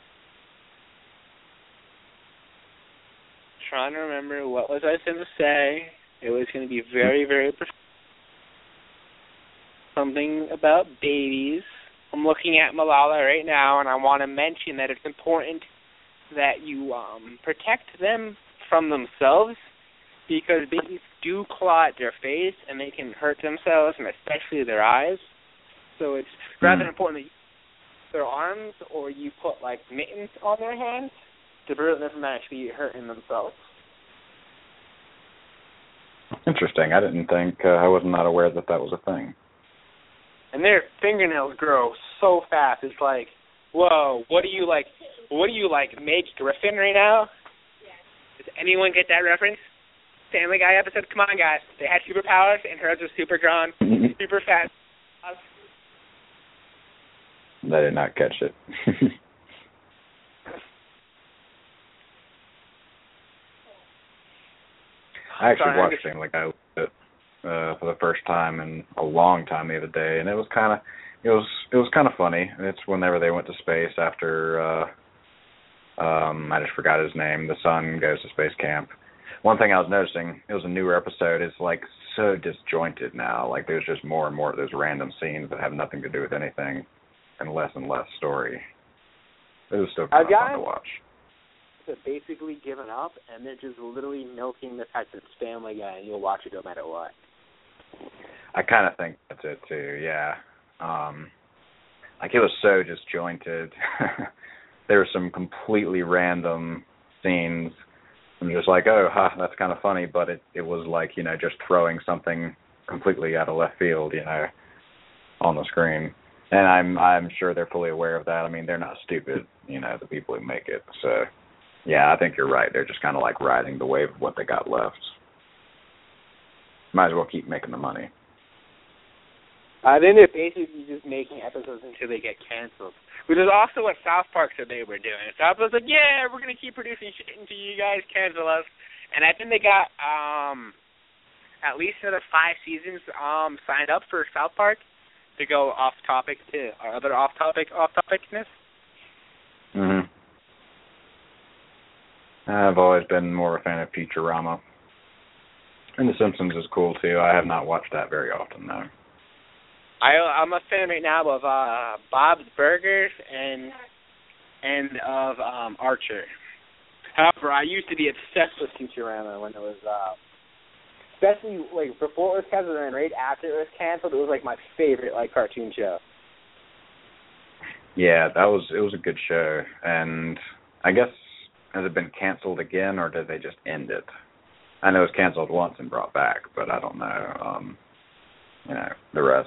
Trying to remember what was I going to say. It was going to be very, very something about babies. I'm looking at Malala right now, and I want to mention that it's important that you protect them from themselves, because babies do claw at their face, and they can hurt themselves, and especially their eyes. So it's rather important that you use their arms, or you put like mittens on their hands to prevent them from actually hurting themselves. Interesting. I didn't think, I was not aware that was a thing. And their fingernails grow so fast. It's like, whoa, what do you like, Meg Griffin right now? Yes. Does anyone get that reference? Family Guy episode? Come on, guys. They had superpowers, and hers was super strong, super fast. I did not catch it. I actually watched Family Guy for the first time in a long time the other day, and it was kind of funny. It's whenever they went to space after I just forgot his name. The son goes to space camp. One thing I was noticing, it was a newer episode. It's like so disjointed now. Like there's just more and more of those random scenes that have nothing to do with anything, and less story. It was still kind of fun to watch. Have basically given up, and they're just literally milking the fact that it's Family Guy, and you'll watch it no matter what. I kind of think that's it too. Yeah, like it was so disjointed. There were some completely random scenes. I'm just like, oh, that's kind of funny, but it was like, you know, just throwing something completely out of left field, you know, on the screen. And I'm sure they're fully aware of that. I mean, they're not stupid, you know, the people who make it. So, yeah, I think you're right. They're just kind of like riding the wave of what they got left. Might as well keep making the money. I think they're basically just making episodes until they get canceled, which is also what South Park said they were doing. South Park was like, yeah, we're going to keep producing shit until you guys cancel us. And I think they got at least another 5 seasons signed up for South Park to go off topic to other off topicness. Mhm. I've always been more a fan of Futurama. And The Simpsons is cool too. I have not watched that very often though. I'm a fan right now of Bob's Burgers and of Archer. However, I used to be obsessed with Futurama when it was especially like before it was canceled and right after it was canceled. It was like my favorite like cartoon show. Yeah, it was a good show, and I guess has it been canceled again or did they just end it? I know it was canceled once and brought back, but I don't know the rest.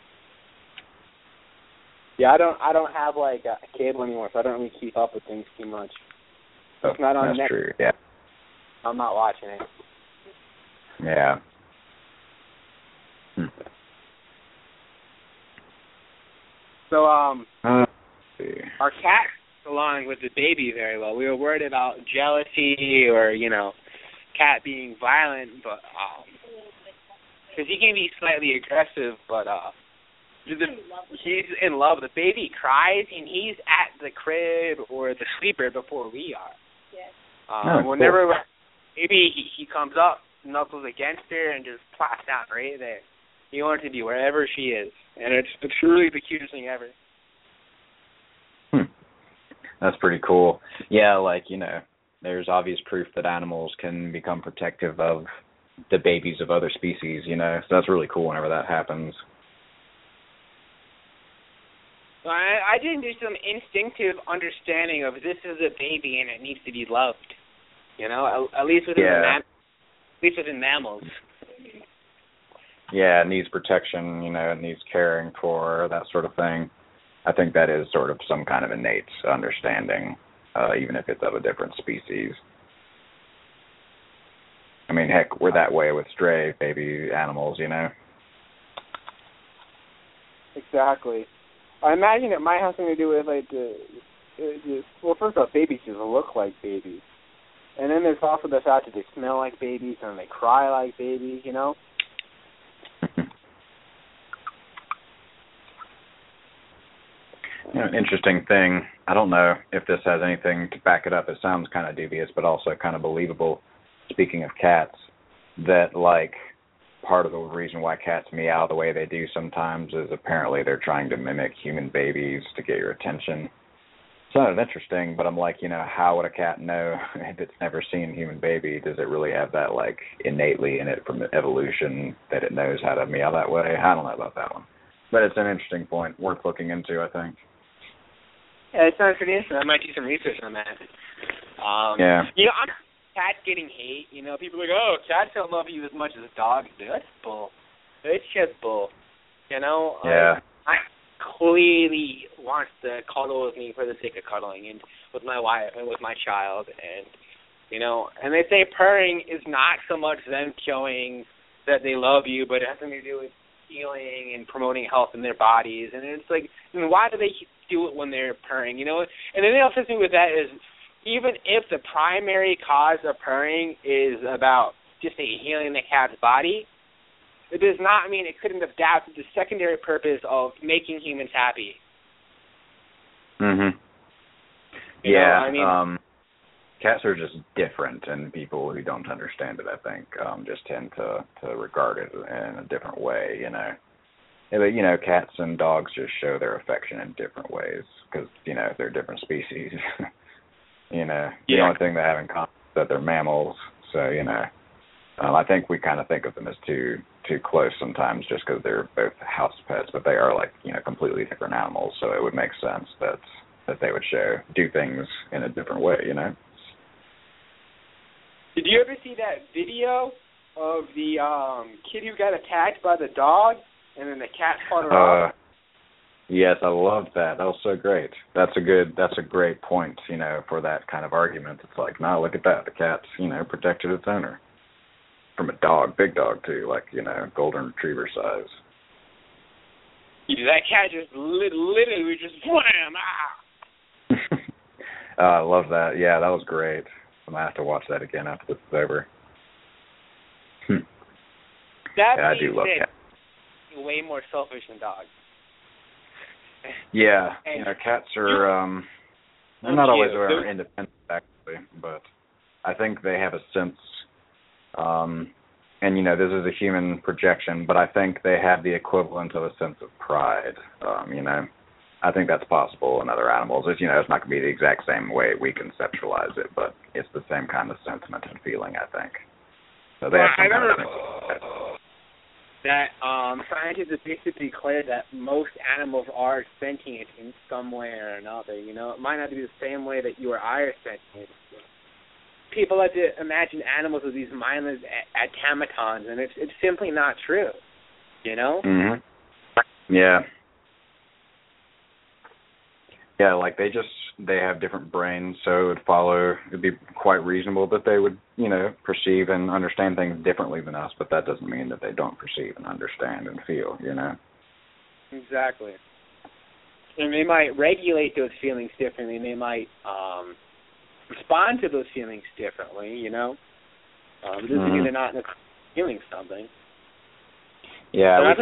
Yeah, I don't have like a cable anymore, so I don't really keep up with things too much. So it's not on That's true. Yeah. I'm not watching it. Yeah. So our cat along with the baby very well. We were worried about jealousy or cat being violent, but because he can be slightly aggressive, but he's in love. The baby cries and he's at the crib or the sleeper before we are. Yes. Whenever maybe he comes up, knuckles against her, and just plops down right there. He wants to be wherever she is, and it's truly the cutest thing ever. That's pretty cool. Yeah, like, there's obvious proof that animals can become protective of the babies of other species, so that's really cool whenever that happens. I did do some instinctive understanding of this is a baby and it needs to be loved, at least within mammals. Yeah, it needs protection, it needs caring for, that sort of thing. I think that is sort of some kind of innate understanding, even if it's of a different species. I mean, heck, we're that way with stray baby animals, Exactly. I imagine it might have something to do with, like, well, first off, babies just look like babies. And then there's also the fact that they smell like babies and they cry like babies, An interesting thing, I don't know if this has anything to back it up. It sounds kind of dubious, but also kind of believable, speaking of cats, that, like, part of the reason why cats meow the way they do sometimes is apparently they're trying to mimic human babies to get your attention. It sounded interesting, but I'm like, how would a cat know if it's never seen a human baby? Does it really have that, like, innately in it from evolution that it knows how to meow that way? I don't know about that one. But it's an interesting point, worth looking into, I think. Yeah, it sounds pretty interesting. I might do some research on that. Yeah. I'm cats getting hate. People are like, oh, cats don't love you as much as dogs do. That's bull. It's just bull. Yeah. I clearly wants to cuddle with me for the sake of cuddling, and with my wife and with my child, and and they say purring is not so much them showing that they love you, but it has something to do with healing and promoting health in their bodies. And it's like, why do they do it when they're purring? And then the other thing with that is, even if the primary cause of purring is about just healing the cat's body, it does not mean it couldn't have doubted the secondary purpose of making humans happy. Mhm. Yeah. Cats are just different, and people who don't understand it, I think, just tend to regard it in a different way. Cats and dogs just show their affection in different ways because they're different species. The only thing they have in common is that they're mammals. So I think we kind of think of them as too close sometimes, just because they're both house pets, but they are completely different animals. So it would make sense that they would do things in a different way. Did you ever see that video of the kid who got attacked by the dog, and then the cat fought her off? Yes, I loved that. That was so great. That's a great point, for that kind of argument. It's like, no, look at that. The cat's, protected its owner. From a dog, big dog too, like, golden retriever size. That cat just literally just wham! I love that. Yeah, that was great. I might have to watch that again after this is over. That Yeah, I do love cats. Way more selfish than dogs. Yeah, And cats are they're not always They're independent actually, but I think they have a sense and this is a human projection, but I think they have the equivalent of a sense of pride. I think that's possible in other animals. It's not going to be the exact same way we conceptualize it, but it's the same kind of sentiment and feeling, I think. So they have some kind of sense of pride. That scientists have basically declared that most animals are sentient in some way or another. It might not be the same way that you or I are sentient. People like to imagine animals as these mindless automatons, and it's simply not true. Mhm. Yeah. Yeah, like they have different brains, so it'd be quite reasonable that they would, perceive and understand things differently than us, but that doesn't mean that they don't perceive and understand and feel, Exactly. And they might regulate those feelings differently, and they might respond to those feelings differently, It doesn't mean they're not feeling something. Yeah, but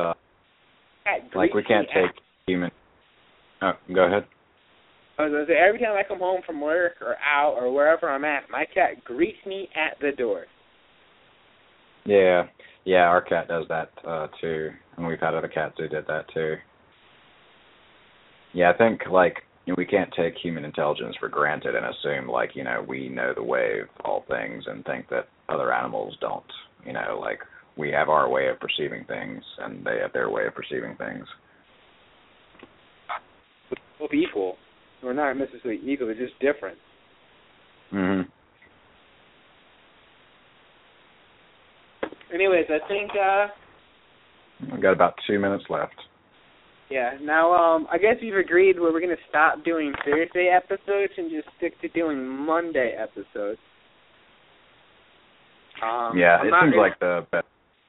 we can't take human... Oh, go ahead. I was going to say, every time I come home from work or out or wherever I'm at, my cat greets me at the door. Yeah, our cat does that too, and we've had other cats who did that too. Yeah, I think we can't take human intelligence for granted and assume we know the way of all things and think that other animals don't. We have our way of perceiving things, and they have their way of perceiving things. We're equal. We're not necessarily equal, we're just different. Mhm. Anyways, I think We've got about 2 minutes left. Yeah. Now, I guess we've agreed where we're going to stop doing Thursday episodes and just stick to doing Monday episodes. Yeah, it seems like the best.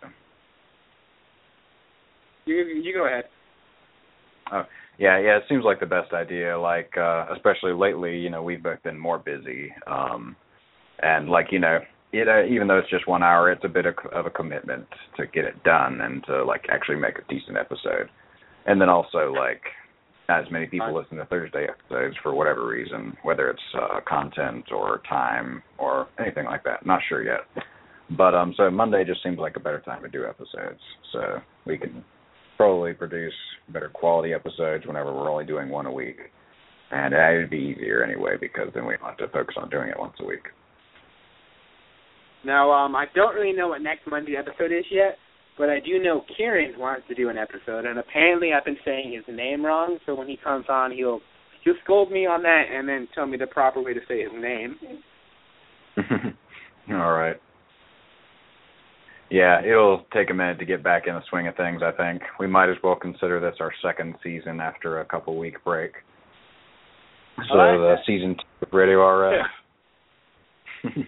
You go ahead. Oh, yeah, it seems like the best idea, especially lately, we've both been more busy, and even though it's just 1 hour, it's a bit of a commitment to get it done and to, actually make a decent episode. And then also, not as many people listen to Thursday episodes for whatever reason, whether it's content or time or anything like that. Not sure yet. But, so Monday just seems like a better time to do episodes, so we can probably produce better quality episodes whenever we're only doing one a week. And it would be easier anyway because then we don't have to focus on doing it once a week. Now, I don't really know what next Monday episode is yet, but I do know Kieran wants to do an episode, and apparently I've been saying his name wrong, so when he comes on, he'll scold me on that and then tell me the proper way to say his name. All right. Yeah, it'll take a minute to get back in the swing of things, I think. We might as well consider this our second season after a couple-week break. So, season 2 of Radio RF. Yeah.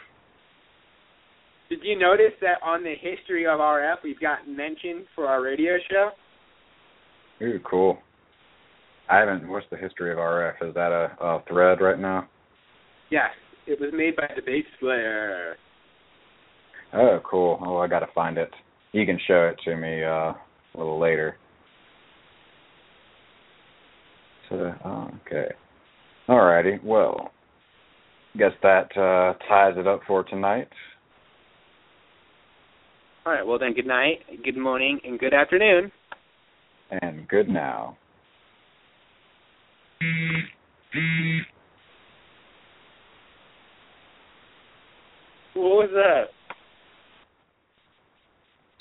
Did you notice that on the history of RF, we've gotten mentioned for our radio show? Ooh, cool. I haven't. What's the history of RF? Is that a thread right now? Yes, it was made by the bass player. Oh, cool. Oh, I got to find it. You can show it to me a little later. So, okay. Alrighty. Well, guess that ties it up for tonight. All right. Well, then, good night, good morning, and good afternoon. And good now. What was that?